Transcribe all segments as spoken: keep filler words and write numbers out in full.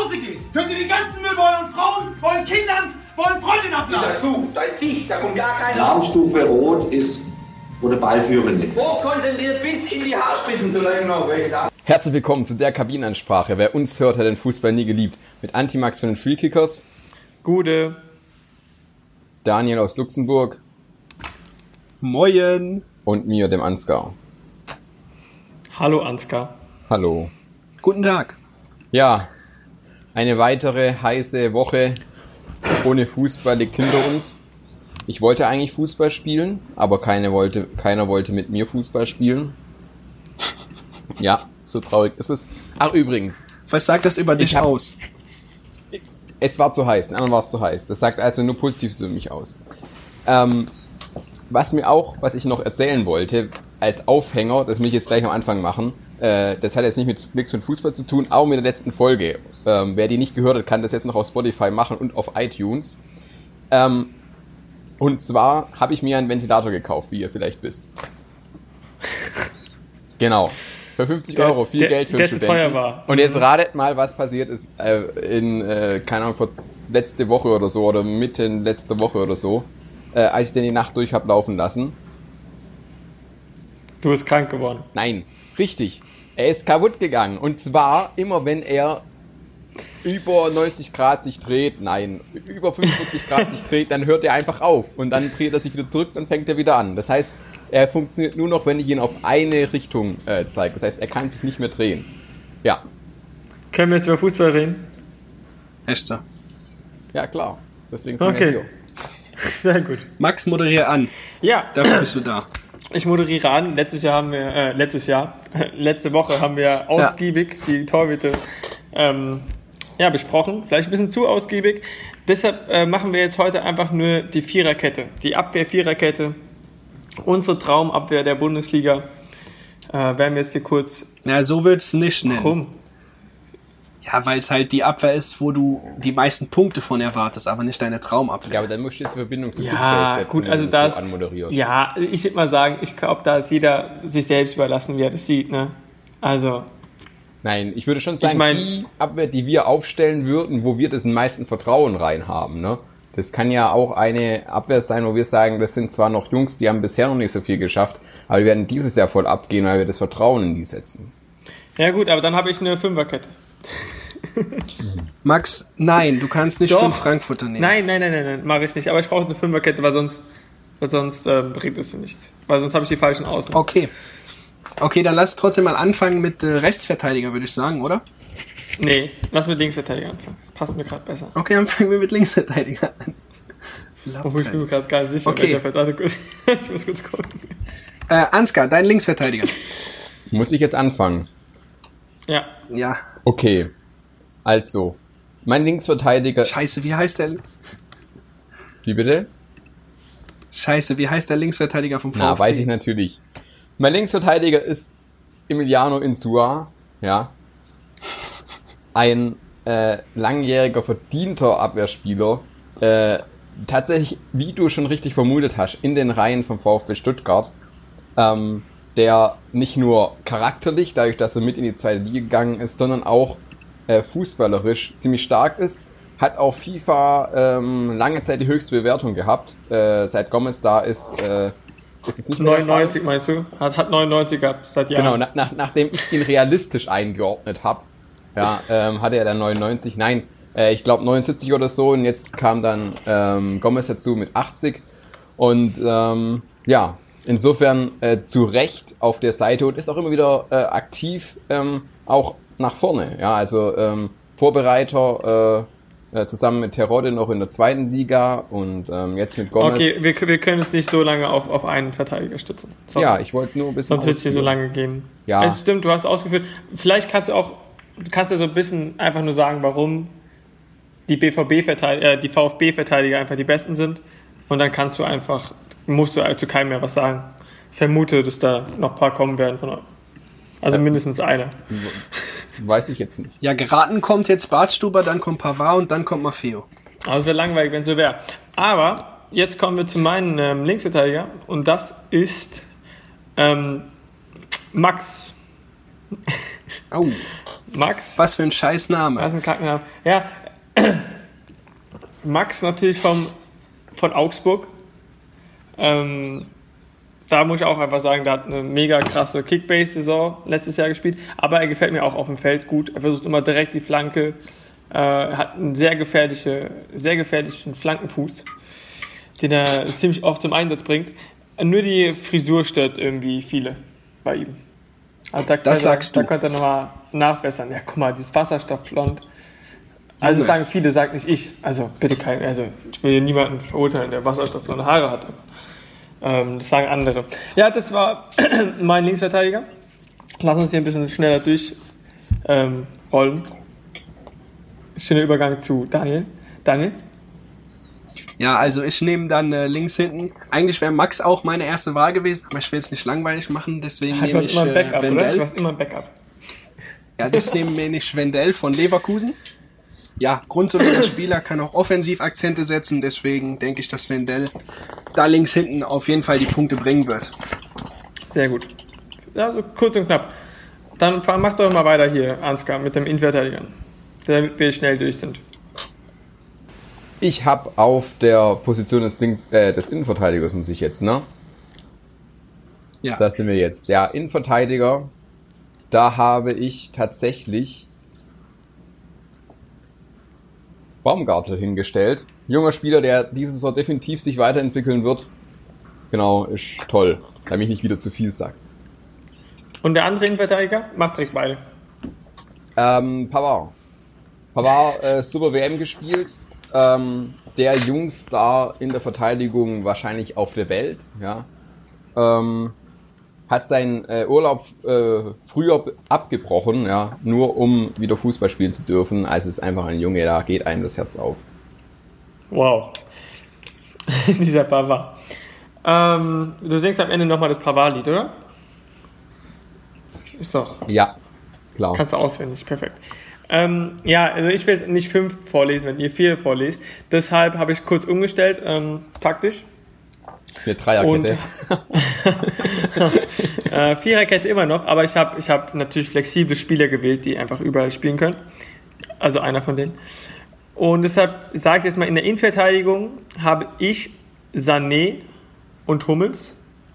Hause geht, könnt ihr die ganzen Müll bei euren Frauen, bei euren Kindern, bei euren Freundinnen abladen. Sag zu, da ist dicht, da kommt gar keiner. Alarmstufe Rot ist oder Ballführende. Hochkonzentriert bis in die Haarspitzen, solange noch welche da. Herzlich willkommen zu der Kabinenansprache. Wer uns hört, hat den Fußball nie geliebt. Mit Antimax von den Freekickers. Gude. Daniel aus Luxemburg. Moin. Und mir, dem Ansgar. Hallo Ansgar. Hallo. Guten Tag. Ja, eine weitere heiße Woche ohne Fußball liegt hinter uns. Ich wollte eigentlich Fußball spielen, aber keine wollte, keiner wollte mit mir Fußball spielen. Ja, so traurig ist es. Ach, übrigens. Was sagt das über dich hab, aus? Es war zu heiß, den anderen war es zu heiß. Das sagt also nur Positives über mich aus. Ähm, was mir auch, was ich noch erzählen wollte, als Aufhänger, das will ich jetzt gleich am Anfang machen, äh, das hat jetzt nicht mit, nichts mit Fußball zu tun, auch mit der letzten Folge. Ähm, wer die nicht gehört hat, kann das jetzt noch auf Spotify machen und auf iTunes. Ähm, und zwar habe ich mir einen Ventilator gekauft, wie ihr vielleicht wisst. Genau. Für fünfzig der, Euro, viel der, Geld für der einen Studenten. Teuer war. Und jetzt ratet mal, was passiert ist äh, in, äh, keine Ahnung, vor letzte Woche oder so, oder Mitte letzte Woche oder so, äh, als ich den die Nacht durch hab laufen lassen. Du bist krank geworden. Nein, richtig. Er ist kaputt gegangen. Und zwar immer, wenn er über neunzig Grad sich dreht, nein, über fünfundvierzig Grad sich dreht, dann hört er einfach auf. Und dann dreht er sich wieder zurück, dann fängt er wieder an. Das heißt, er funktioniert nur noch, wenn ich ihn auf eine Richtung äh, zeige. Das heißt, er kann sich nicht mehr drehen. Ja. Können wir jetzt über Fußball reden? Echt so. Ja, klar. Deswegen sind okay. wir hier. Sehr gut. Max, moderiere an. Ja. Dafür bist du da. Ich moderiere an. Letztes Jahr haben wir, äh, letztes Jahr, letzte Woche haben wir ausgiebig ja. die Torhüte ähm, ja, besprochen. Vielleicht ein bisschen zu ausgiebig. Deshalb äh, machen wir jetzt heute einfach nur die Viererkette. Die Abwehr-Viererkette. Unsere Traumabwehr der Bundesliga. Äh, werden wir jetzt hier kurz... Ja, so würdest du es nicht nennen. Warum? Ja, weil es halt die Abwehr ist, wo du die meisten Punkte von erwartest, aber nicht deine Traumabwehr. Ja, aber dann musst du jetzt Verbindung zu ja, setzen, gut, also wenn du das, das so anmoderierst. Ja, ich würde mal sagen, ich glaube, da ist jeder sich selbst überlassen, wie er das sieht, ne? Also... Nein, ich würde schon sagen, ich mein, die Abwehr, die wir aufstellen würden, wo wir das meisten Vertrauen rein haben, ne? Das kann ja auch eine Abwehr sein, wo wir sagen, das sind zwar noch Jungs, die haben bisher noch nicht so viel geschafft, aber wir werden dieses Jahr voll abgehen, weil wir das Vertrauen in die setzen. Ja gut, aber dann habe ich eine Fünferkette. Max, nein, du kannst nicht Doch. fünf Frankfurter nehmen. Nein, nein, nein, nein, nein mache ich nicht. Aber ich brauche eine Fünferkette, weil sonst, weil sonst äh, bringt es nicht. Weil sonst habe ich die falschen Außen. Okay. Okay, dann lass trotzdem mal anfangen mit äh, Rechtsverteidiger, würde ich sagen, oder? Nee, lass mit Linksverteidiger anfangen. Das passt mir gerade besser. Okay, dann fangen wir mit Linksverteidiger an. Obwohl ich bin mir gerade gar nicht sicher, okay. welcher Verteidiger. Ich muss kurz gucken. Äh, Ansgar, dein Linksverteidiger. Muss ich jetzt anfangen? Ja. Ja. Okay. Also, mein Linksverteidiger... Scheiße, wie heißt der... Wie bitte? Scheiße, wie heißt der Linksverteidiger vom VfB? Na, weiß ich natürlich. Mein Linksverteidiger ist Emiliano Insua, ja. Ein äh, langjähriger, verdienter Abwehrspieler. Äh, tatsächlich, wie du schon richtig vermutet hast, in den Reihen vom VfB Stuttgart. Ähm, der nicht nur charakterlich, dadurch, dass er mit in die zweite Liga gegangen ist, sondern auch äh, fußballerisch ziemlich stark ist. Hat auf FIFA ähm, lange Zeit die höchste Bewertung gehabt. Äh, seit Gomez da ist... Äh, Ist es nicht neunundneunzig meinst du? Hat, hat neunundneunzig gehabt seit Jahren. Genau, nach, nach, nachdem ich ihn realistisch eingeordnet habe, ja, ähm, hatte er dann neunundneunzig. Nein, äh, ich glaube neunundsiebzig oder so. Und jetzt kam dann ähm, Gomez dazu mit achtzig. Und ähm, ja, insofern äh, zu Recht auf der Seite und ist auch immer wieder äh, aktiv, ähm, auch nach vorne. Ja, also ähm, Vorbereiter äh, Äh, zusammen mit Terodde noch in der zweiten Liga und ähm, jetzt mit Gomez. Okay, wir, wir können es nicht so lange auf, auf einen Verteidiger stützen. Sorry. Ja, ich wollte nur ein bisschen Sonst wird es hier so lange gehen. Ja. Es stimmt, du hast ausgeführt. Vielleicht kannst du auch, du kannst ja so ein bisschen einfach nur sagen, warum die B V B-Verteidiger, äh, die VfB-Verteidiger einfach die besten sind und dann kannst du einfach, musst du zu keinem mehr was sagen. Ich vermute, dass da noch ein paar kommen werden von euch. Also äh, mindestens einer. Weiß ich jetzt nicht. Ja, geraten kommt jetzt Bartstuber, dann kommt Pavard und dann kommt Maffeo. Aber es wäre langweilig, wenn es so wäre. Aber jetzt kommen wir zu meinem ähm, Linksverteidiger und das ist ähm, Max. Oh, Max. was für ein scheiß Name. Das ist ein Kackenname. Ja, Max natürlich vom, von Augsburg. Ähm, da muss ich auch einfach sagen, der hat eine mega krasse Kickbase-Saison letztes Jahr gespielt. Aber er gefällt mir auch auf dem Feld gut. Er versucht immer direkt die Flanke. Äh, hat einen sehr, gefährliche, sehr gefährlichen Flankenfuß, den er ziemlich oft zum Einsatz bringt. Nur die Frisur stört irgendwie viele bei ihm. Also da das sagst er, du. Da könnte er nochmal nachbessern. Ja, guck mal, dieses Wasserstoffblond. Also das sagen viele, sagt nicht ich. Also bitte kein, also ich will hier niemanden verurteilen, der wasserstoffblonde Haare hat. Ähm, das sagen andere. Ja, das war mein Linksverteidiger. Lass uns hier ein bisschen schneller durchrollen. Ähm, rollen. Schöner Übergang zu Daniel. Daniel? Ja, also ich nehme dann äh, links hinten. Eigentlich wäre Max auch meine erste Wahl gewesen, aber ich will es nicht langweilig machen, deswegen Ja, nehme du hast ich immer ein Backup, äh, oder? Wendell. Du hast immer ein Backup. Ja, das nehmen wir nicht Wendell von Leverkusen. Ja, grundsolider Spieler, kann auch offensiv Akzente setzen, deswegen denke ich, dass Wendell da links hinten auf jeden Fall die Punkte bringen wird. Sehr gut. Ja, so kurz und knapp. Dann fahr- mach doch mal weiter hier, Ansgar, mit dem Innenverteidigern, damit wir schnell durch sind. Ich habe auf der Position des, Links, äh, des Innenverteidigers, muss ich jetzt, ne? Ja. Da sind wir jetzt. Der Innenverteidiger, da habe ich tatsächlich Baumgartel hingestellt. Junger Spieler, der dieses Jahr definitiv sich weiterentwickeln wird. Genau, ist toll, damit ich nicht wieder zu viel sage. Und der andere Innenverteidiger macht direkt beide. Ähm, Pavard. Pavard, äh, super W M gespielt. Ähm, der Jungstar in der Verteidigung wahrscheinlich auf der Welt, ja. Ähm, hat seinen äh, Urlaub äh, früher abgebrochen, ja, nur um wieder Fußball spielen zu dürfen. Also ist einfach ein Junge, da geht einem das Herz auf. Wow. Dieser Pavard. Ähm, du singst am Ende nochmal das Pavard-Lied, oder? Ist doch. Ja, klar. Kannst du auswendig, perfekt. Ähm, ja, also ich will jetzt nicht fünf vorlesen, wenn ihr vier vorlest. Deshalb habe ich kurz umgestellt, ähm, taktisch. Eine Dreierkette. äh, Viererkette immer noch, aber ich habe ich hab natürlich flexible Spieler gewählt, die einfach überall spielen können. Also einer von denen. Und deshalb sage ich jetzt mal, in der Innenverteidigung habe ich Sané und Hummels.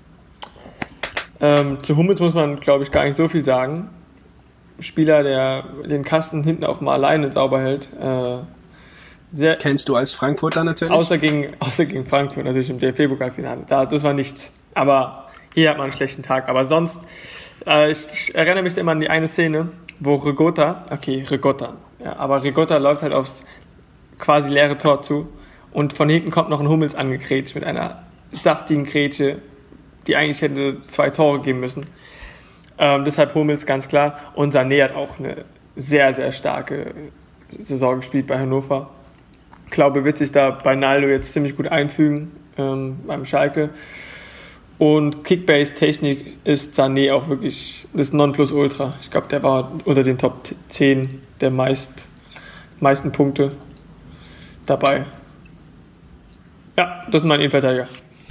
Ähm, zu Hummels muss man, glaube ich, gar nicht so viel sagen. Spieler, der den Kasten hinten auch mal alleine sauber hält. Äh, sehr, Kennst du als Frankfurter natürlich? außer, gegen, außer gegen Frankfurt, natürlich im D F B-Pokalfinale. Da, das war nichts. Aber hier hat man einen schlechten Tag. Aber sonst, äh, ich, ich erinnere mich immer an die eine Szene, wo Rigotta, okay, Rigotta, ja, aber Rigotta läuft halt aufs quasi leere Tor zu und von hinten kommt noch ein Hummels angekrätscht mit einer saftigen Grätsche, die eigentlich hätte zwei Tore geben müssen. Ähm, deshalb Hummels ganz klar. Und Sané hat auch eine sehr, sehr starke Saison gespielt bei Hannover. Ich glaube, wird sich da bei Naldo jetzt ziemlich gut einfügen ähm, beim Schalke. Und Kickbase-Technik ist Sané auch wirklich das Nonplusultra. Ich glaube, der war unter den Top zehn der meist, meisten Punkte dabei. Ja, das ist mein Innenverteidiger.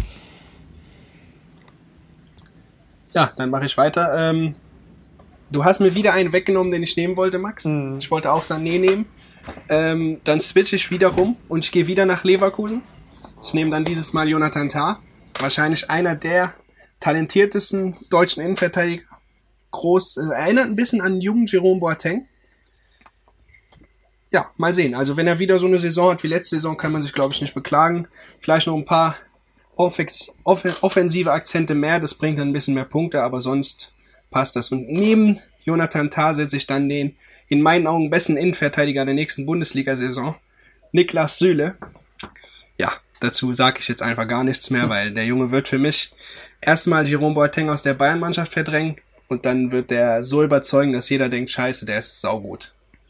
Ja, dann mache ich weiter. Ähm, du hast mir wieder einen weggenommen, den ich nehmen wollte, Max. Mhm. Ich wollte auch Sané nehmen. Ähm, dann switche ich wieder rum und ich gehe wieder nach Leverkusen. Ich nehme dann dieses Mal Jonathan Tah. Wahrscheinlich einer der talentiertesten deutschen Innenverteidiger. Groß, äh, erinnert ein bisschen an jungen Jerome Boateng. Ja, mal sehen. Also wenn er wieder so eine Saison hat wie letzte Saison, kann man sich, glaube ich, nicht beklagen. Vielleicht noch ein paar Offex- off- offensive Akzente mehr, das bringt dann ein bisschen mehr Punkte, aber sonst passt das. Und neben Jonathan Tah setze ich dann den in meinen Augen besten Innenverteidiger der nächsten Bundesliga-Saison, Niklas Süle. Ja, dazu sage ich jetzt einfach gar nichts mehr, weil der Junge wird für mich erstmal Jerome Boateng aus der Bayern-Mannschaft verdrängen und dann wird der so überzeugen, dass jeder denkt, scheiße, der ist saugut.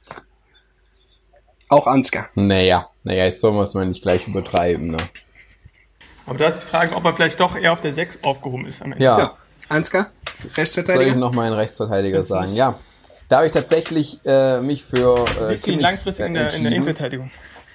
Auch Ansgar. Naja, naja, jetzt sollen wir es mal nicht gleich übertreiben, ne? Aber da ist die Frage, ob er vielleicht doch eher auf der sechs aufgehoben ist am Ende. Ja. Ja, Ansgar, Soll Rechtsverteidiger. ich noch meinen Rechtsverteidiger sagen? Ja. Da habe ich tatsächlich äh, mich für äh, Siehst du ihn Kimmich, langfristig in der, in der entschieden. Innenverteidigung?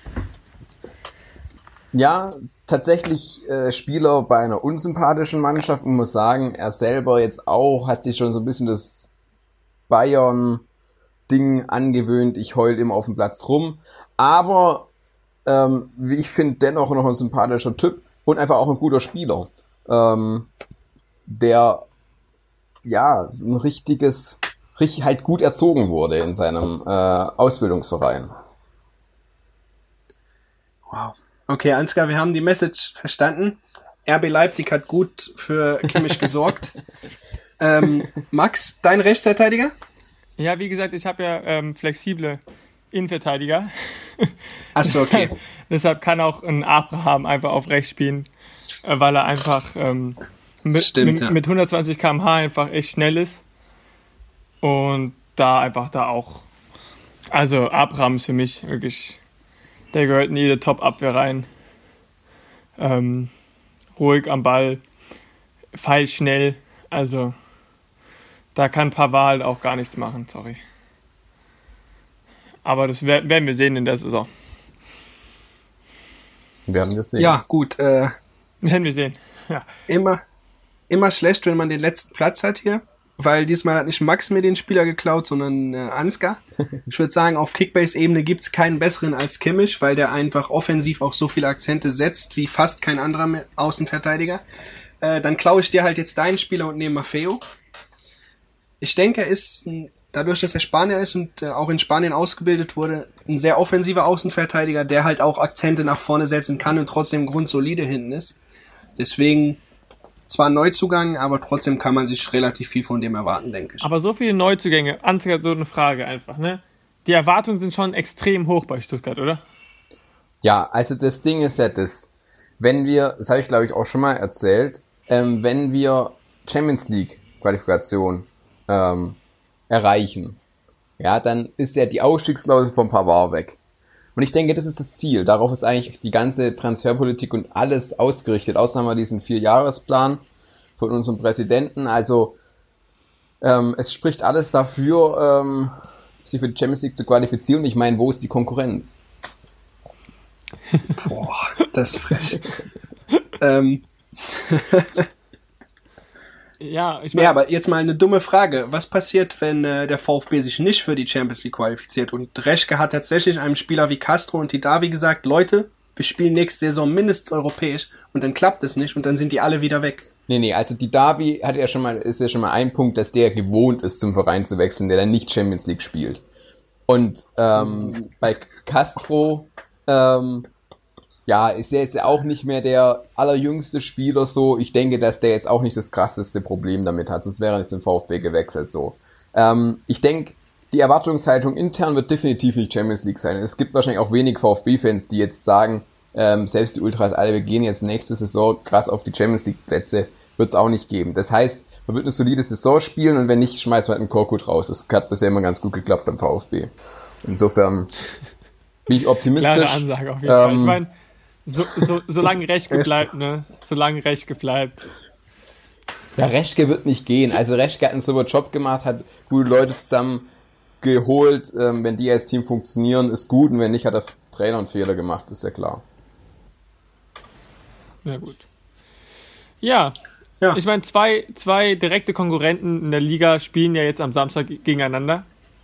Ja, tatsächlich äh, Spieler bei einer unsympathischen Mannschaft. Man muss sagen, er selber jetzt auch hat sich schon so ein bisschen das Bayern-Ding angewöhnt, ich heul immer auf dem Platz rum, aber ähm, ich finde dennoch noch ein sympathischer Typ und einfach auch ein guter Spieler, ähm, der ja ein richtiges, richtig halt gut erzogen wurde in seinem äh, Ausbildungsverein. Wow. Okay, Ansgar, wir haben die Message verstanden. R B Leipzig hat gut für Kimmich gesorgt. ähm, Max, dein Rechtsverteidiger? Ja, wie gesagt, ich habe ja ähm, flexible Innenverteidiger. Achso, okay. Deshalb kann auch ein Abraham einfach auf rechts spielen, äh, weil er einfach ähm, mit, Stimmt, mit, ja. mit hundertzwanzig Kilometer pro Stunde einfach echt schnell ist. Und da einfach da auch. Also Abraham ist für mich wirklich, der gehört in jede Top-Abwehr rein. Ähm, ruhig am Ball, pfeilschnell, also da kann Pavard halt auch gar nichts machen, sorry. Aber das werden wir sehen in der Saison. Werden wir sehen. Ja, gut. Äh, Werden wir sehen, ja. immer, immer schlecht, wenn man den letzten Platz hat hier, weil diesmal hat nicht Max mir den Spieler geklaut, sondern äh, Ansgar. Ich würde sagen, auf Kickbase-Ebene gibt es keinen besseren als Kimmich, weil der einfach offensiv auch so viele Akzente setzt, wie fast kein anderer Außenverteidiger. Äh, dann klaue ich dir halt jetzt deinen Spieler und nehme Maffeo. Ich denke, er ist, dadurch, dass er Spanier ist und äh, auch in Spanien ausgebildet wurde, ein sehr offensiver Außenverteidiger, der halt auch Akzente nach vorne setzen kann und trotzdem grundsolide hinten ist. Deswegen zwar ein Neuzugang, aber trotzdem kann man sich relativ viel von dem erwarten, denke ich. Aber so viele Neuzugänge, Ansgar, so eine Frage einfach, ne? Die Erwartungen sind schon extrem hoch bei Stuttgart, oder? Ja, also das Ding ist ja das, wenn wir, das habe ich glaube ich auch schon mal erzählt, ähm, wenn wir Champions League Qualifikation ähm, erreichen, ja, dann ist ja die Ausstiegsklausel von Pavard weg. Und ich denke, das ist das Ziel. Darauf ist eigentlich die ganze Transferpolitik und alles ausgerichtet. Außerdem haben wir diesen Vierjahresplan von unserem Präsidenten. Also ähm, es spricht alles dafür, ähm, sich für die Champions League zu qualifizieren. Ich meine, wo ist die Konkurrenz? Boah, das ist frech. ähm. Ja, ich meine, Ja, aber jetzt mal eine dumme Frage. Was passiert, wenn äh, der VfB sich nicht für die Champions League qualifiziert? Und Reschke hat tatsächlich einem Spieler wie Castro und Didavi gesagt, Leute, wir spielen nächste Saison mindestens europäisch und dann klappt es nicht und dann sind die alle wieder weg. Nee, nee, also Didavi hat ja schon mal, ist ja schon mal ein Punkt, dass der gewohnt ist, zum Verein zu wechseln, der dann nicht Champions League spielt. Und ähm, bei Castro, ähm, ja, ist er jetzt ja auch nicht mehr der allerjüngste Spieler so. Ich denke, dass der jetzt auch nicht das krasseste Problem damit hat, sonst wäre er nicht zum VfB gewechselt so. Ähm, ich denke, die Erwartungshaltung intern wird definitiv nicht Champions League sein. Es gibt wahrscheinlich auch wenig VfB-Fans, die jetzt sagen, ähm, selbst die Ultras alle, wir gehen jetzt nächste Saison krass auf die Champions League-Plätze, wird es auch nicht geben. Das heißt, man wird eine solide Saison spielen und wenn nicht, schmeißen wir halt einen Korkut raus. Das hat bisher immer ganz gut geklappt beim VfB. Insofern bin ich optimistisch. klare Ansage auf jeden ähm, Fall. Ich meine, so, so, solange Reschke bleibt, ne? Solange Reschke bleibt. Ja, Reschke wird nicht gehen. Also Reschke hat einen super Job gemacht, hat gute Leute zusammen geholt. Ähm, wenn die als Team funktionieren, ist gut. Und wenn nicht, hat der Trainer einen Fehler gemacht, ist ja klar. Ja, gut. Ja, Ja. ich meine, zwei, zwei direkte Konkurrenten in der Liga spielen ja jetzt am Samstag gegeneinander.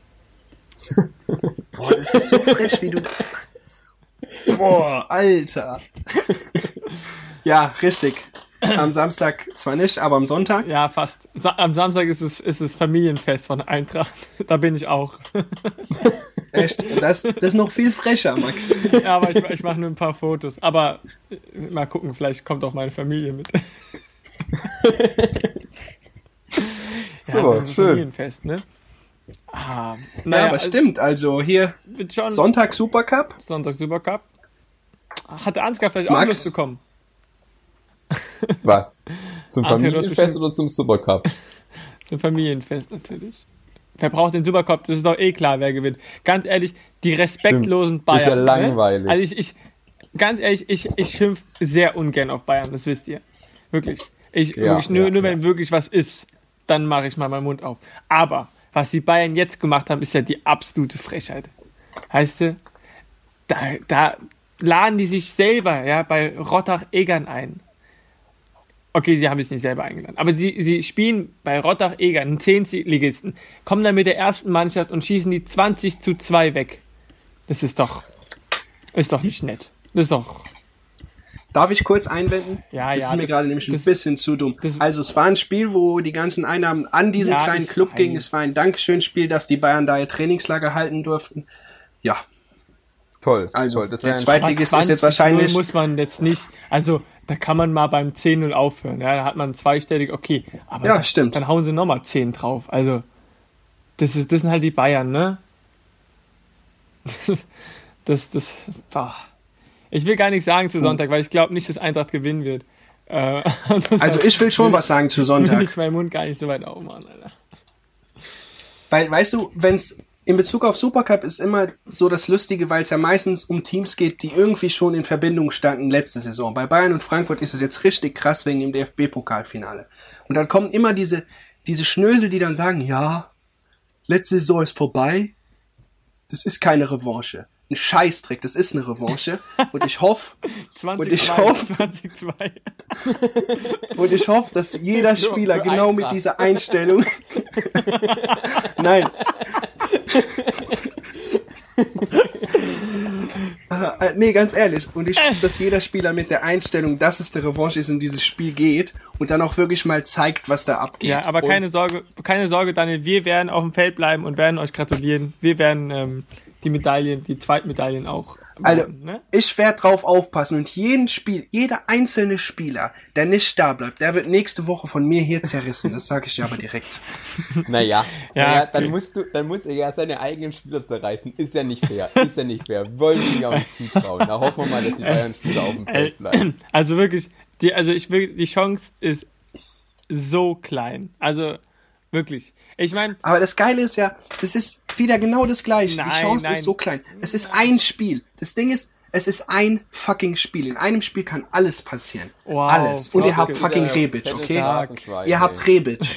Boah, das ist so frech, wie du... Boah, Alter. Ja, richtig. Am Samstag zwar nicht, aber am Sonntag. Ja, fast. Sa- am Samstag ist es, ist es Familienfest von Eintracht. Da bin ich auch. Echt, das, das ist noch viel frecher, Max. Ja, aber ich, ich mache nur ein paar Fotos. Aber äh, mal gucken, vielleicht kommt auch meine Familie mit. So, ja, ist ein schön. Familienfest, ne? Ah, Ja, naja, aber es stimmt, also hier wird schon Sonntag Supercup. Sonntag Supercup. Hatte Ansgar vielleicht auch Max? Lust bekommen? Was? Zum Ah, es wird Familienfest bestimmt- oder zum Supercup? So ein Familienfest natürlich. Wer braucht den Supercup? Das ist doch eh klar, wer gewinnt. Ganz ehrlich, die respektlosen Stimmt. Das Bayern. ist ja langweilig. Ne? Also ich, ich, ganz ehrlich, ich, ich schimpf sehr ungern auf Bayern, das wisst ihr. Wirklich. Ich, Ja, wirklich nur, ja, nur ja. wenn wirklich was ist, dann mache ich mal meinen Mund auf. Aber was die Bayern jetzt gemacht haben, ist ja die absolute Frechheit. Heißt du, da, da laden die sich selber ja, bei Rottach-Egern ein. okay, sie haben sich nicht selber eingeladen, aber sie, sie spielen bei Rottach-Eger, einen Zehn-Ligisten, kommen dann mit der ersten Mannschaft und schießen die zwanzig zu zwei weg. Das ist doch, ist doch nicht nett. Das ist doch... Darf ich kurz einwenden? Ja, das ja, ist mir das- gerade nämlich ein das- bisschen zu dumm. das- Also es war ein Spiel, wo die ganzen Einnahmen an diesen Ja, kleinen ich Club weiß. gingen. Es war ein Dankeschön-Spiel, dass die Bayern da ihr Trainingslager halten durften. Ja, Toll, also toll. Das der wäre ein Zweitligist ist zwanzig jetzt zu null wahrscheinlich... muss man jetzt nicht, also da kann man mal beim zehn null aufhören, ja, da hat man zweistellig, okay, aber Ja, dann, stimmt. dann hauen sie nochmal zehn drauf, also das, ist, das sind halt die Bayern, ne? Das, das, boah. Ich will gar nichts sagen zu Sonntag, weil ich glaube nicht, dass Eintracht gewinnen wird. Äh, Also ich will schon was sagen zu will Sonntag. ich meinen Mund gar nicht so weit aufmachen, Alter. Weil, weißt du, wenn es in Bezug auf Supercup ist immer so das Lustige, weil es ja meistens um Teams geht, die irgendwie schon in Verbindung standen letzte Saison. Bei Bayern und Frankfurt ist es jetzt richtig krass wegen dem D F B-Pokalfinale. Und dann kommen immer diese, diese Schnösel, die dann sagen, ja, letzte Saison ist vorbei, das ist keine Revanche. Ein Scheißdreck, das ist eine Revanche. Und ich hoffe, Und ich hoffe- zwanzig zwei. und ich hoffe, dass jeder Spieler für genau mit Eintracht. dieser Einstellung... Nein. Äh, nee, ganz ehrlich. Und ich hoffe, dass jeder Spieler mit der Einstellung, dass es eine Revanche ist, in dieses Spiel geht und dann auch wirklich mal zeigt, was da abgeht. Ja, aber und keine Sorge, keine Sorge, Daniel, wir werden auf dem Feld bleiben und werden euch gratulieren. Wir werden ähm, die Medaillen, die Zweitmedaillen auch. Also, bekommen, ne? ich werde drauf aufpassen und jeden Spiel, jeder einzelne Spieler, der nicht da bleibt, der wird nächste Woche von mir hier zerrissen. Das sage ich dir aber direkt. Naja, Ja, naja okay. dann musst du, dann muss er ja seine eigenen Spieler zerreißen. Ist ja nicht fair. Ist ja nicht fair. Wollen wir ihm ja auch nicht zutrauen. Da hoffen wir mal, dass die Bayern-Spieler auf dem Ey, Feld bleiben. Also wirklich, die, also ich will, die Chance ist so klein. Also wirklich. Ich meine, Aber das Geile ist ja, das ist wieder genau das Gleiche. Nein, Die Chance nein. ist so klein. Es ist ein Spiel. Das Ding ist, es ist ein fucking Spiel. In einem Spiel kann alles passieren. Wow, alles. Und ihr Floskel. habt fucking Wieder Rebic, fettes okay? Straßenschwein, Ihr habt ey. Rebic.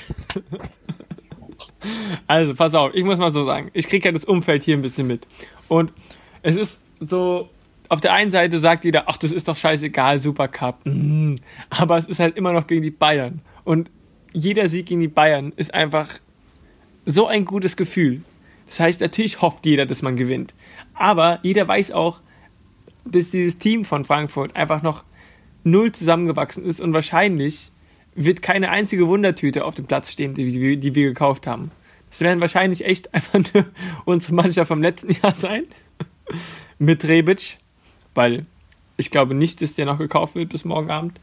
also pass auf, ich muss mal so sagen, ich kriege ja das Umfeld hier ein bisschen mit. Und es ist so, auf der einen Seite sagt jeder, ach, das ist doch scheißegal, Supercup. Mhm. Aber es ist halt immer noch gegen die Bayern. Und jeder Sieg gegen die Bayern ist einfach so ein gutes Gefühl. Das heißt, natürlich hofft jeder, dass man gewinnt. Aber jeder weiß auch, dass dieses Team von Frankfurt einfach noch null zusammengewachsen ist und wahrscheinlich wird keine einzige Wundertüte auf dem Platz stehen, die, wir- die wir gekauft haben. Das werden wahrscheinlich echt einfach nur unsere Mannschaft vom letzten Jahr sein. Mit Rebic, weil ich glaube nicht, dass der noch gekauft wird bis morgen Abend.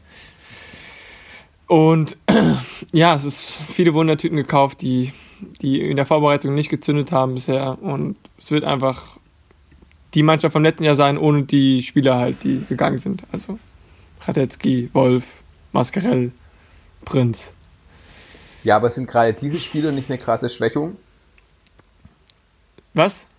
Und ja, es ist viele Wundertüten gekauft, die, die in der Vorbereitung nicht gezündet haben bisher. Und es wird einfach die Mannschaft vom letzten Jahr sein, ohne die Spieler halt, die gegangen sind. Also Radetzky, Wolf, Mascarell, Prinz. Ja, aber sind gerade diese Spiele nicht eine krasse Schwächung? Was?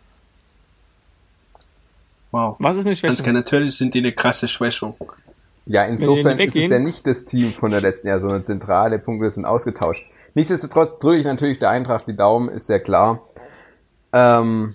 Wow. Was ist eine Ansgar, Schwäche? natürlich sind die eine krasse Schwächung. Ja, die insofern nicht ist es weggehen? ja nicht das Team von der letzten Jahr, sondern zentrale Punkte sind ausgetauscht. Nichtsdestotrotz drücke ich natürlich der Eintracht die Daumen, ist sehr klar. Ähm,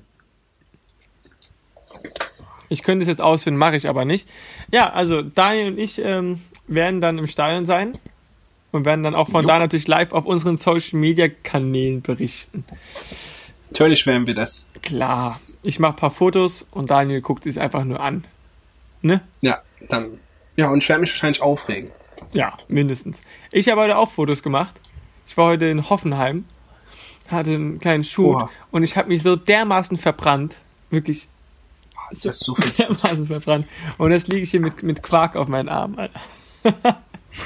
Ich könnte es jetzt ausführen, mache ich aber nicht. Ja, also Daniel und ich ähm, werden dann im Stadion sein und werden dann auch von Jo. da natürlich live auf unseren Social Media Kanälen berichten. Natürlich werden wir das. Klar, ich mache ein paar Fotos und Daniel guckt es einfach nur an. Ne? Ja, dann. Ja, und ich werde mich wahrscheinlich aufregen. Ja, mindestens. Ich habe heute auch Fotos gemacht. Ich war heute in Hoffenheim, hatte einen kleinen Shoot Oha. und ich habe mich so dermaßen verbrannt, wirklich Ah, ist das so viel. dermaßen verbrannt. Und jetzt liege ich hier mit, mit Quark auf meinen Arm, Alter.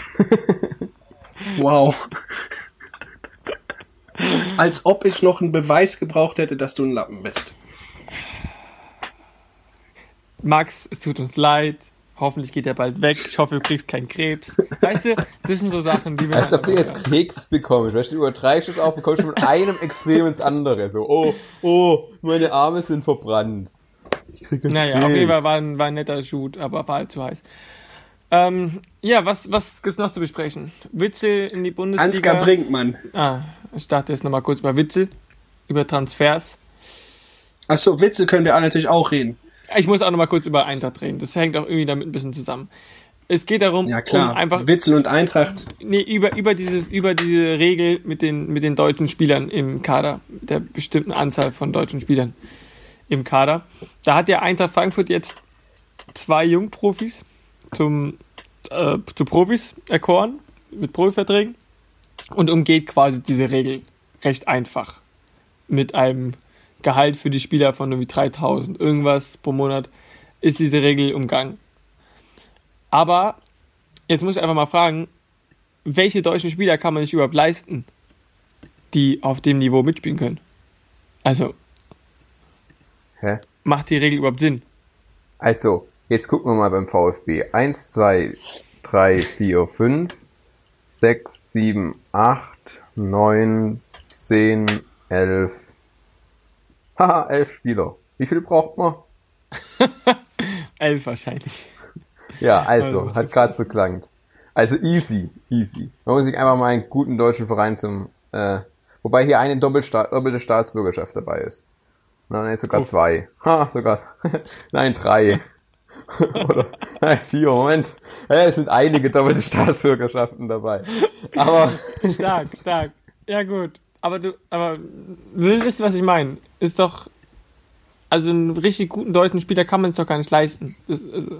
Wow. Als ob ich noch einen Beweis gebraucht hätte, dass du ein Lappen bist. Max, es tut uns leid. Hoffentlich geht er bald weg. Ich hoffe, du kriegst keinen Krebs. Weißt du, das sind so Sachen, die wir... als ob du jetzt Keks bekommst. Weißt du, du übertreibst es auf und kommst von einem Extrem ins andere. So, oh, oh, meine Arme sind verbrannt. Ich krieg jetzt Naja, Krebs. auf jeden Fall war ein, war ein netter Shoot, aber war halt zu heiß. Ähm, ja, was, was gibt's noch zu besprechen? Witzel in die Bundesliga. Ansgar Brinkmann. Ah, ich dachte jetzt nochmal kurz über Witzel, über Transfers. Achso, Witze können wir alle natürlich auch reden. Ich muss auch nochmal kurz über Eintracht reden. Das hängt auch irgendwie damit ein bisschen zusammen. es geht darum, Ja klar, um einfach Witzel und Eintracht. nee, über, über, dieses, über diese Regel mit den, mit den deutschen Spielern im Kader, der bestimmten Anzahl von deutschen Spielern im Kader. Da hat ja Eintracht Frankfurt jetzt zwei Jungprofis zum, äh, zu Profis erkoren, mit Profiverträgen, und umgeht quasi diese Regel recht einfach. Mit einem Gehalt für die Spieler von irgendwie dreitausend irgendwas pro Monat ist diese Regel umgangen. Aber jetzt muss ich einfach mal fragen, welche deutschen Spieler kann man sich überhaupt leisten, die auf dem Niveau mitspielen können? Also, Hä? macht die Regel überhaupt Sinn? Also, jetzt gucken wir mal beim VfB. eins, zwei, drei, vier, fünf, sechs, sieben, acht, neun, zehn, elf. Haha, elf Spieler. Wie viel braucht man? Elf wahrscheinlich. Ja, also, Also, hat gerade so klangt. Also easy, easy. Man muss sich einfach mal einen guten deutschen Verein zum, äh, wobei hier eine Doppelsta- doppelte Staatsbürgerschaft dabei ist. Nein, sogar Oh. zwei. Ha, sogar, nein, drei. Oder, nein, vier, Moment. Ja, es sind einige doppelte Staatsbürgerschaften dabei. Aber, Stark, stark. Ja gut. Aber du, aber du wisst, was ich meine. Ist doch, also einen richtig guten deutschen Spieler kann man es doch gar nicht leisten. Das, also,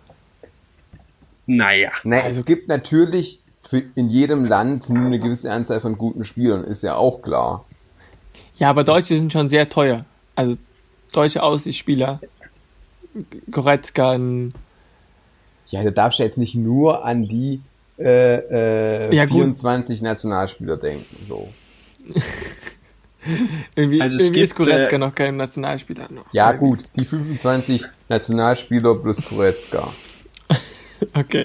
Naja. ne, Also- es gibt natürlich für in jedem Land nur eine gewisse Anzahl von guten Spielern, ist ja auch klar. ja, aber Deutsche sind schon sehr teuer. Also deutsche Aussichtsspieler. Goretzka, ein Ja, da darfst du jetzt nicht nur an die äh, äh, Ja, gut. vierundzwanzig Nationalspieler denken. So. irgendwie, Also es irgendwie ist gibt, Goretzka äh, noch kein Nationalspieler. Noch. Ja, gut, die fünfundzwanzig Nationalspieler plus Goretzka. Okay.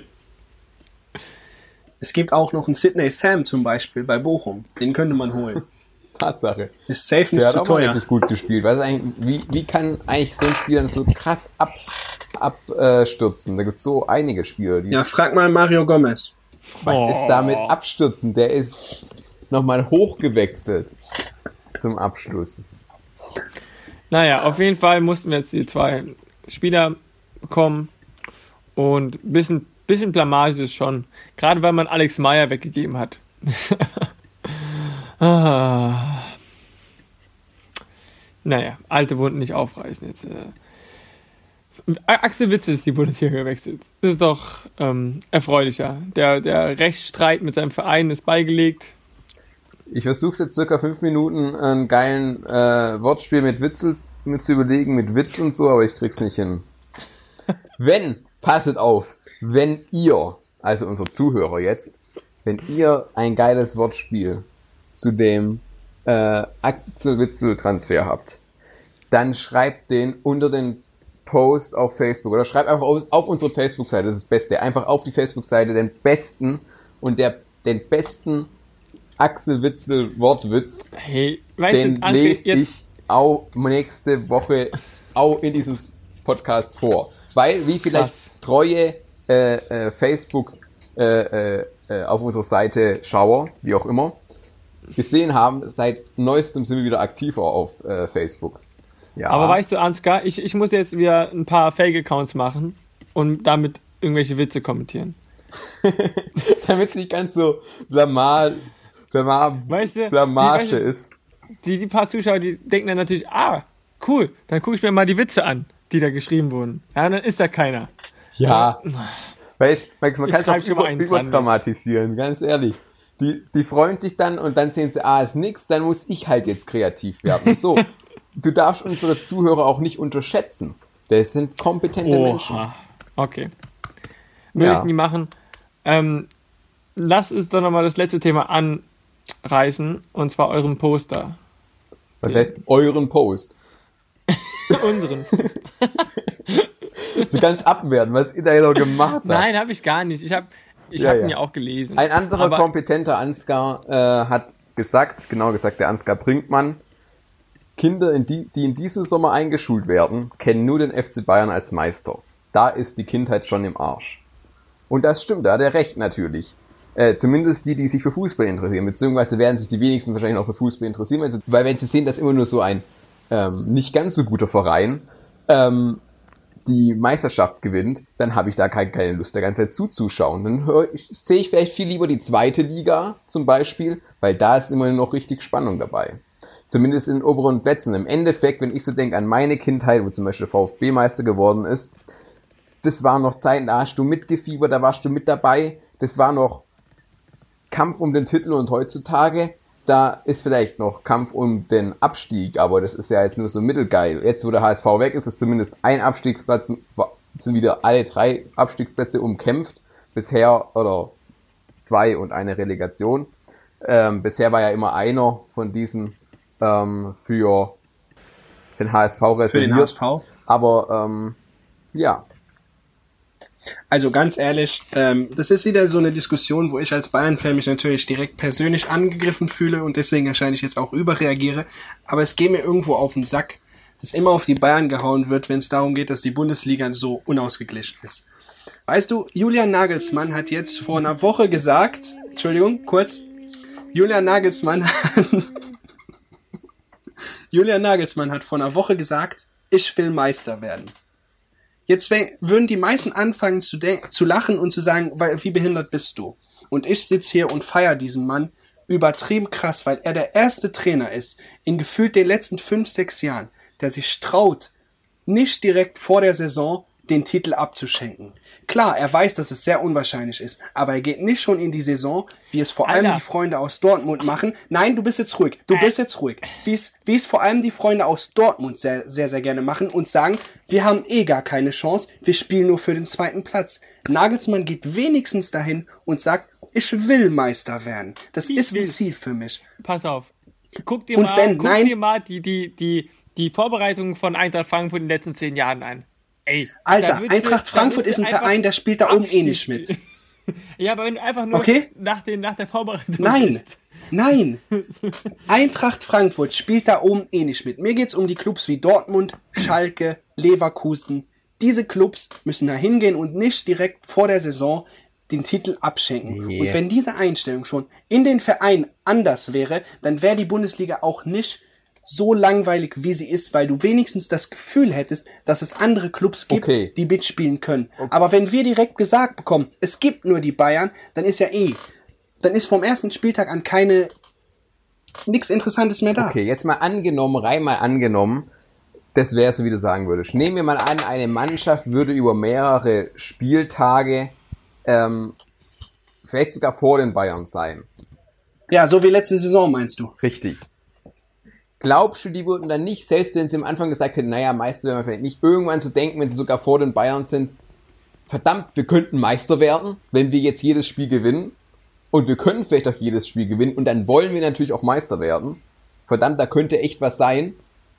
Es gibt auch noch einen Sidney Sam zum Beispiel bei Bochum. Den könnte man holen. Tatsache. Ist safe nicht Der hat zu auch mal teuer. richtig gut gespielt. Weißt du eigentlich, wie, wie kann eigentlich so ein Spieler so krass ab, abstürzen? Da gibt es so einige Spieler, die. Ja, frag mal Mario Gomez. Was Oh. ist damit abstürzen? Der ist nochmal hochgewechselt zum Abschluss. Naja, auf jeden Fall mussten wir jetzt die zwei Spieler bekommen. Und ein bisschen, bisschen Blamage ist schon. Gerade weil man Alex Meyer weggegeben hat. ah. Naja, alte Wunden nicht aufreißen jetzt. Äh. Axel Witzel ist die Bundesliga gewechselt. Das ist doch ähm, erfreulicher. Der, der Rechtsstreit mit seinem Verein ist beigelegt. Ich versuche jetzt circa fünf Minuten einen geilen äh, Wortspiel mit Witzel mit zu überlegen, mit Witz und so, aber ich krieg's nicht hin. Wenn, passet auf, wenn ihr, also unsere Zuhörer jetzt, wenn ihr ein geiles Wortspiel zu dem äh, Axel Witzel Transfer habt, dann schreibt den unter den Post auf Facebook oder schreibt einfach auf, auf unsere Facebook-Seite, das ist das Beste, einfach auf die Facebook-Seite den besten und der den besten Axel Witzel Wortwitz, Hey, weißt den du, Ansgar, lese jetzt, ich auch nächste Woche auch in diesem Podcast vor. Weil, wie vielleicht Krass. treue äh, äh, Facebook äh, äh, äh, auf unserer Seite Schauer, wie auch immer, gesehen haben, seit neuestem sind wir wieder aktiver auf äh, Facebook. Ja. aber weißt du, Ansgar, ich, ich muss jetzt wieder ein paar Fake-Accounts machen und damit irgendwelche Witze kommentieren. damit es nicht ganz so blamar, blamar, Weißt du, Blamage die- weißt du- ist. Die, die paar Zuschauer, die denken dann natürlich, ah, cool, dann gucke ich mir mal die Witze an, die da geschrieben wurden. Ja, dann ist da keiner. Ja. Weißt, Max, man Ich kann es schreib auch schon mal über, einen dran überdramatisieren, ganz ehrlich. Die, die freuen sich dann und dann sehen sie, ah, ist nix, dann muss ich halt jetzt kreativ werden. So, du darfst unsere Zuhörer auch nicht unterschätzen. Das sind kompetente Menschen. Oha. Okay. Würde Ja. ich nie machen. Ähm, lass uns doch nochmal das letzte Thema anreißen, und zwar euren Poster. Was heißt euren Post? Unseren Poster. So ganz abwerten, was ihr da noch gemacht habt. Nein, habe ich gar nicht. Ich habe ich Ja, hab ja. ihn ja auch gelesen. Ein anderer Aber- kompetenter Ansgar äh, hat gesagt, genau gesagt, der Ansgar Brinkmann, Kinder, in die, die in diesem Sommer eingeschult werden, kennen nur den F C Bayern als Meister. Da ist die Kindheit schon im Arsch. Und das stimmt, da hat er recht natürlich. Äh, zumindest die, die sich für Fußball interessieren, beziehungsweise werden sich die wenigsten wahrscheinlich auch für Fußball interessieren, also, weil wenn sie sehen, dass immer nur so ein ähm, nicht ganz so guter Verein ähm, die Meisterschaft gewinnt, dann habe ich da keine, keine Lust, der ganze Zeit zuzuschauen. Dann hör, ich, sehe ich vielleicht viel lieber die zweite Liga zum Beispiel, weil da ist immer noch richtig Spannung dabei. Zumindest in den oberen Plätzen. Im Endeffekt, wenn ich so denke an meine Kindheit, wo zum Beispiel VfB Meister geworden ist, das waren noch Zeiten, da hast du mitgefiebert, da warst du mit dabei. Das war noch Kampf um den Titel und heutzutage, da ist vielleicht noch Kampf um den Abstieg, aber das ist ja jetzt nur so mittelgeil. Jetzt, wo der H S V weg ist, ist zumindest ein Abstiegsplatz, sind wieder alle drei Abstiegsplätze umkämpft. Bisher, oder zwei und eine Relegation. Ähm, bisher war ja immer einer von diesen ähm, für den H S V reserviert. Für den H S V? Aber, ähm, ja. Also ganz ehrlich, ähm, das ist wieder so eine Diskussion, wo ich als Bayern-Fan mich natürlich direkt persönlich angegriffen fühle und deswegen wahrscheinlich jetzt auch überreagiere. Aber es geht mir irgendwo auf den Sack, dass immer auf die Bayern gehauen wird, wenn es darum geht, dass die Bundesliga so unausgeglichen ist. Weißt du, Julian Nagelsmann hat jetzt vor einer Woche gesagt, Entschuldigung, kurz, Julian Nagelsmann hat, Julian Nagelsmann hat vor einer Woche gesagt, ich will Meister werden. Jetzt würden die meisten anfangen zu, de- zu lachen und zu sagen, wie behindert bist du? Und ich sitze hier und feiere diesen Mann übertrieben krass, weil er der erste Trainer ist, in gefühlt den letzten fünf, sechs Jahren, der sich traut, nicht direkt vor der Saison den Titel abzuschenken. Klar, er weiß, dass es sehr unwahrscheinlich ist, aber er geht nicht schon in die Saison, wie es vor allem Alter. die Freunde aus Dortmund machen. Nein, du bist jetzt ruhig. Du bist jetzt ruhig. Wie es, wie es vor allem die Freunde aus Dortmund sehr, sehr, sehr gerne machen und sagen, wir haben eh gar keine Chance, wir spielen nur für den zweiten Platz. Nagelsmann geht wenigstens dahin und sagt, ich will Meister werden. Das Ich ist will. ein Ziel für mich. Pass auf. Guck dir Und mal, wenn- guck nein. dir mal die, die, die, die Vorbereitungen von Eintracht Frankfurt in den letzten zehn Jahren an. Ey, Alter, da würdest du- Eintracht da Frankfurt würdest ist ein du einfach Verein, der spielt da oben eh nicht Abstieg- mit. Ja, aber wenn du einfach nur Okay. nach, den, nach der Vorbereitung Nein, bist. nein. Eintracht Frankfurt spielt da oben eh nicht mit. Mir geht's um die Clubs wie Dortmund, Schalke, Leverkusen. Diese Clubs müssen da hingehen und nicht direkt vor der Saison den Titel abschenken. Nee. Und wenn diese Einstellung schon in den Vereinen anders wäre, dann wäre die Bundesliga auch nicht so langweilig, wie sie ist, weil du wenigstens das Gefühl hättest, dass es andere Clubs gibt, Okay. die mitspielen können. Aber wenn wir direkt gesagt bekommen, es gibt nur die Bayern, dann ist ja eh, dann ist vom ersten Spieltag an keine, nichts Interessantes mehr da. Okay, jetzt mal angenommen, rein mal angenommen, das wäre so, wie du sagen würdest. Nehmen wir mal an, eine Mannschaft würde über mehrere Spieltage ähm, vielleicht sogar vor den Bayern sein. Ja, so wie letzte Saison meinst du? Richtig. Glaubst du, die würden dann nicht, selbst wenn sie am Anfang gesagt hätten, naja, Meister werden wir vielleicht nicht, irgendwann zu denken, wenn sie sogar vor den Bayern sind, verdammt, wir könnten Meister werden, wenn wir jetzt jedes Spiel gewinnen. Und wir können vielleicht auch jedes Spiel gewinnen. Und dann wollen wir natürlich auch Meister werden. Verdammt, da könnte echt was sein.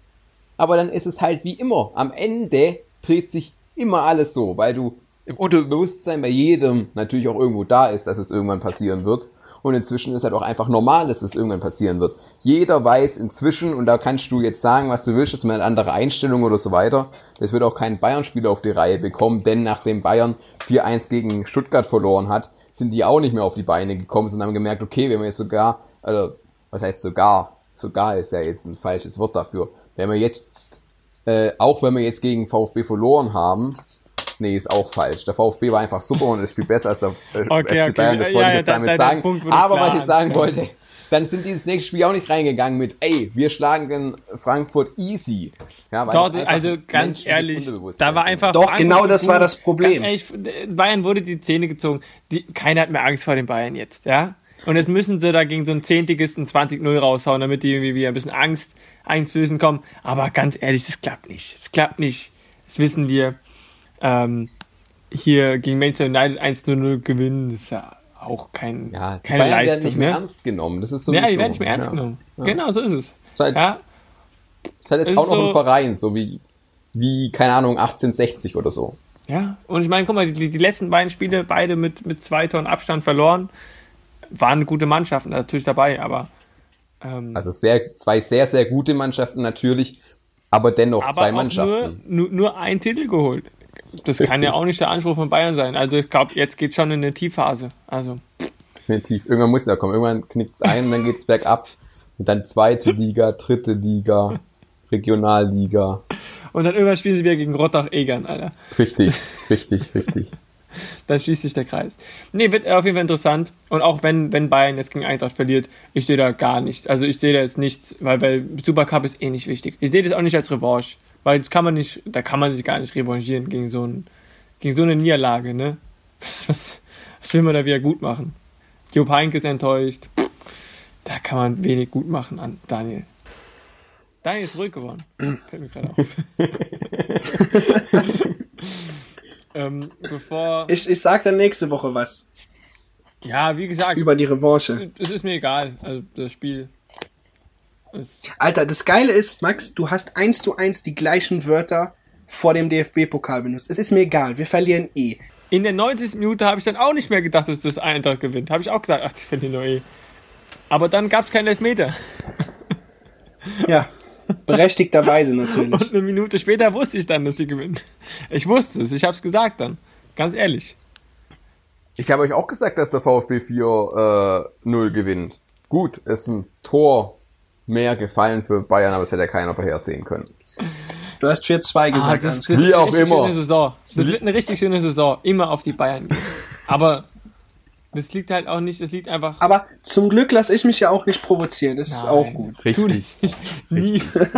Aber dann ist es halt wie immer. Am Ende dreht sich immer alles so, weil du im Unterbewusstsein bei jedem natürlich auch irgendwo da ist, dass es irgendwann passieren wird. Und inzwischen ist halt auch einfach normal, dass es irgendwann passieren wird. Jeder weiß inzwischen, und da kannst du jetzt sagen, was du willst, das ist mal eine andere Einstellung oder so weiter. Das wird auch kein Bayern-Spieler auf die Reihe bekommen, denn nachdem Bayern vier eins gegen Stuttgart verloren hat, sind die auch nicht mehr auf die Beine gekommen, sondern haben gemerkt, okay, wenn wir jetzt sogar, also, was heißt sogar? Sogar ist ja jetzt ein falsches Wort dafür. Wenn wir jetzt, äh, auch wenn wir jetzt gegen VfB verloren haben, nee, ist auch falsch. Der VfB war einfach super und ist viel besser als der äh, Okay, F C Bayern, okay. das Ja, wollte ja, ich jetzt da- damit da- der sagen. Punkt wurde Aber klar, was ich sagen alles klar. wollte, dann sind die ins nächste Spiel auch nicht reingegangen mit, ey, wir schlagen den Frankfurt easy. Ja, weil Dort, das einfach also ganz menschliches ehrlich, Unterbewusstsein da war ist. einfach... Doch, Frankfurt genau so das gut. war das Problem. Ganz ehrlich, Bayern wurde die Zähne gezogen. Die, keiner hat mehr Angst vor den Bayern jetzt, ja? Und jetzt müssen sie da gegen so einen Zehntigisten zwanzig null raushauen, damit die irgendwie wieder ein bisschen Angst einflößen kommen. Aber ganz ehrlich, das klappt nicht. Das klappt nicht. Das wissen wir. Ähm, hier gegen Manchester United eins zu null gewinnen, das ist ja auch kein, Ja, die keine Bayern werden Leistung nicht mehr mehr. ernst genommen. Das ist Ja, sowieso. die werden nicht mehr ernst ja. genommen. Ja. Genau, so ist es. Ist halt, Ja, ist halt jetzt ist auch noch so- ein Verein, so wie, wie, keine Ahnung, achtzehnhundertsechzig oder so. ja. Und ich meine, guck mal, die, die letzten beiden Spiele, beide mit, mit zwei Toren Abstand verloren, waren gute Mannschaften natürlich dabei, aber ähm, Also sehr, zwei sehr, sehr gute Mannschaften natürlich, aber dennoch aber zwei auch Mannschaften. Nur, nur, nur ein Titel geholt. Das kann ja Richtig. auch nicht der Anspruch von Bayern sein. Also ich glaube, jetzt geht schon in eine Tiefphase. Also Definitiv. Irgendwann muss ja kommen. Irgendwann knickt's ein und dann geht's bergab. Und dann zweite Liga, dritte Liga, Regionalliga. Und dann irgendwann spielen sie wieder gegen Rottach-Egern, Alter. Richtig, richtig, richtig. Dann schließt sich der Kreis. Nee, wird auf jeden Fall interessant. Und auch wenn, wenn Bayern jetzt gegen Eintracht verliert, ich sehe da gar nichts. Also ich sehe da jetzt nichts, weil, weil Supercup ist eh nicht wichtig. Ich sehe das auch nicht als Revanche. Weil das kann man nicht, da kann man sich gar nicht revanchieren gegen so, ein, gegen so eine Niederlage, ne? Was, was, was will man da wieder gut machen? Jupp Heynckes ist enttäuscht. Da kann man wenig gut machen an Daniel. Daniel ist ruhig geworden. Fällt mir gerade auf. ähm, bevor... Ich, ich sag dann nächste Woche was. Ja, wie gesagt... Über die Revanche. Es ist mir egal. Also das Spiel... Ist Alter, das Geile ist, Max, du hast eins zu eins die gleichen Wörter vor dem D F B-Pokal benutzt. Es ist mir egal, wir verlieren eh. in der neunzigsten Minute habe ich dann auch nicht mehr gedacht, dass das Eintracht gewinnt. Habe ich auch gesagt, ach, die verlieren nur eh. Aber dann gab es keinen Elfmeter. Ja, berechtigterweise natürlich. Und eine Minute später wusste ich dann, dass die gewinnen. Ich wusste es, ich habe es gesagt dann. Ganz ehrlich. Ich habe euch auch gesagt, dass der VfB vier null gewinnt. Gut, es ist ein Tor mehr gefallen für Bayern, aber es hätte ja keiner vorhersehen können. Du hast vier zwei gesagt. Ah, das, Hans. das Wie wird eine auch richtig immer. Schöne Saison. Das wird eine richtig schöne Saison. Immer auf die Bayern gehen. Aber das liegt halt auch nicht, das liegt einfach... Aber zum Glück lasse ich mich ja auch nicht provozieren. Das ist Nein. auch gut. Tu das nicht. Nie.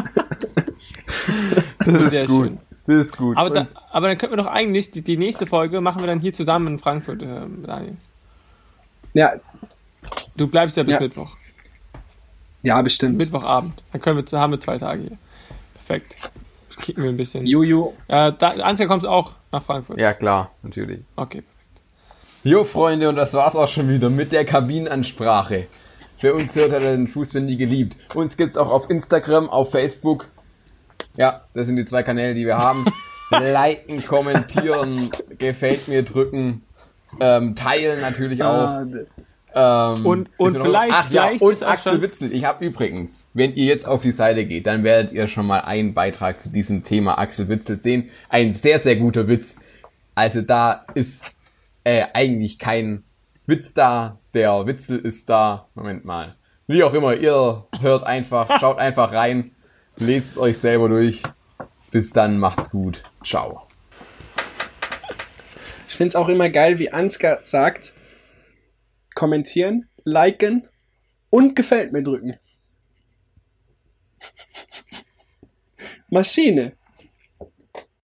Das ist Sehr gut. schön. Das ist gut. Aber, da, Und aber dann könnten wir doch eigentlich, die, die nächste Folge machen wir dann hier zusammen in Frankfurt, äh, Daniel. Ja, Du bleibst ja bis Ja. Mittwoch. ja, bestimmt. Mittwochabend. Dann können wir, haben wir zwei Tage hier. Perfekt. Kicken wir ein bisschen. Juju. Äh, da, Ansgar, kommst du auch nach Frankfurt? ja, klar, natürlich. Okay. Jo, Freunde, und das war's auch schon wieder mit der Kabinenansprache. Wer uns hört, hat den Fußball nie geliebt. Uns gibt's auch auf Instagram, auf Facebook. Ja, das sind die zwei Kanäle, die wir haben. Liken, kommentieren, gefällt mir drücken, ähm, teilen natürlich auch. Ähm, Und- und ist ja noch- vielleicht- ach ja, vielleicht und ist auch Axel schon- Witzel. Ich habe übrigens, wenn ihr jetzt auf die Seite geht, dann werdet ihr schon mal einen Beitrag zu diesem Thema Axel Witzel sehen. Ein sehr, sehr guter Witz. Also da ist äh, eigentlich kein Witz da, der Witzel ist da. Moment mal. Wie auch immer, ihr hört einfach, schaut einfach rein, lest euch selber durch. Bis dann, macht's gut. Ciao. Ich find's auch immer geil, wie Ansgar sagt, kommentieren, liken und gefällt mir drücken. Maschine.